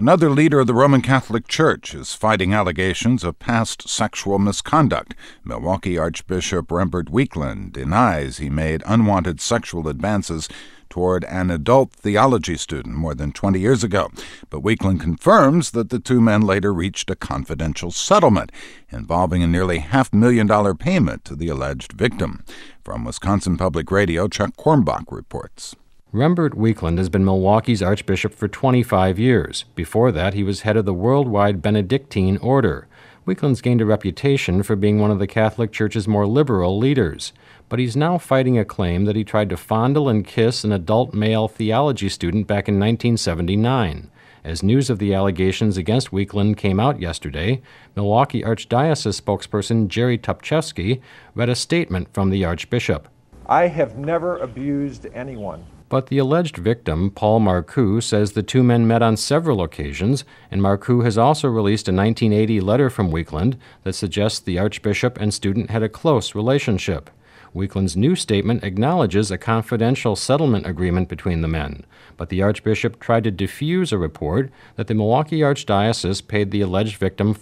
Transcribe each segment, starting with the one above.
Another leader of the Roman Catholic Church is fighting allegations of past sexual misconduct. Milwaukee Archbishop Rembert Weakland denies he made unwanted sexual advances toward an adult theology student more than 20 years ago. But Weakland confirms that the two men later reached a confidential settlement involving a nearly $500,000 payment to the alleged victim. From Wisconsin Public Radio, Chuck Quirmbach reports. Rembert Weakland has been Milwaukee's archbishop for 25 years. Before that, he was head of the worldwide Benedictine order. Weakland's gained a reputation for being one of the Catholic Church's more liberal leaders. But he's now fighting a claim that he tried to fondle and kiss an adult male theology student back in 1979. As news of the allegations against Weakland came out yesterday, Milwaukee Archdiocese spokesperson Jerry Tupchevsky read a statement from the archbishop. I have never abused anyone. But the alleged victim, Paul Marcoux, says the two men met on several occasions, and Marcoux has also released a 1980 letter from Weakland that suggests the archbishop and student had a close relationship. Weakland's new statement acknowledges a confidential settlement agreement between the men, but the archbishop tried to defuse a report that the Milwaukee Archdiocese paid the alleged victim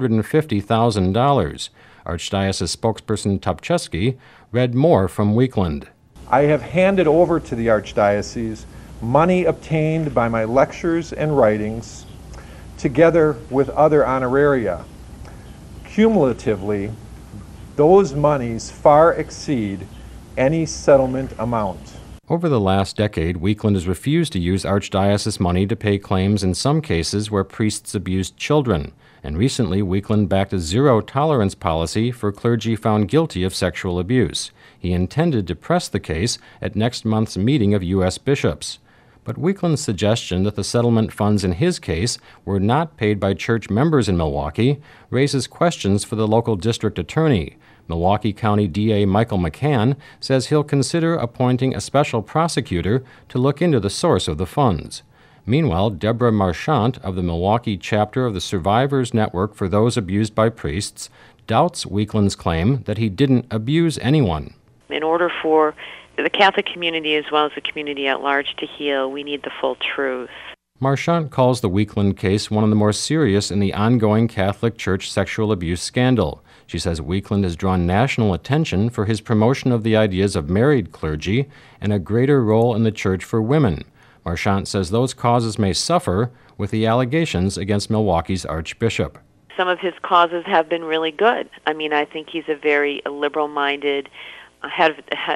$450,000. Archdiocese spokesperson Tupchevsky read more from Weakland. I have handed over to the Archdiocese money obtained by my lectures and writings, together with other honoraria. Cumulatively, those monies far exceed any settlement amount. Over the last decade, Weakland has refused to use archdiocese money to pay claims in some cases where priests abused children. And recently, Weakland backed a zero-tolerance policy for clergy found guilty of sexual abuse. He intended to press the case at next month's meeting of U.S. bishops. But Weakland's suggestion that the settlement funds in his case were not paid by church members in Milwaukee raises questions for the local district attorney. Milwaukee County DA Michael McCann says he'll consider appointing a special prosecutor to look into the source of the funds. Meanwhile, Deborah Marchant of the Milwaukee chapter of the Survivors Network for Those Abused by Priests doubts Weakland's claim that he didn't abuse anyone. In order for the Catholic community as well as the community at large to heal, we need the full truth. Marchant calls the Weakland case one of the more serious in the ongoing Catholic Church sexual abuse scandal. She says Weakland has drawn national attention for his promotion of the ideas of married clergy and a greater role in the church for women. Marchant says those causes may suffer with the allegations against Milwaukee's archbishop. Some of his causes have been really good. I mean, I think he's a very liberal-minded, ahead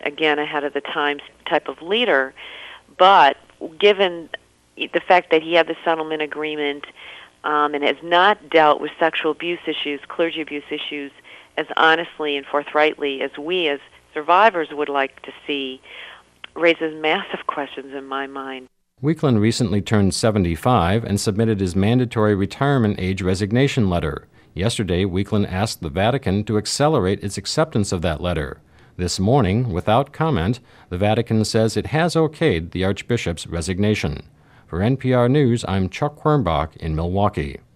of the times type of leader. But given the fact that he had the settlement agreement and has not dealt with sexual abuse issues, clergy abuse issues, as honestly and forthrightly as we as survivors would like to see, raises massive questions in my mind. Weakland recently turned 75 and submitted his mandatory retirement age resignation letter. Yesterday, Weakland asked the Vatican to accelerate its acceptance of that letter. This morning, without comment, the Vatican says it has okayed the Archbishop's resignation. For NPR News, I'm Chuck Quirmbach in Milwaukee.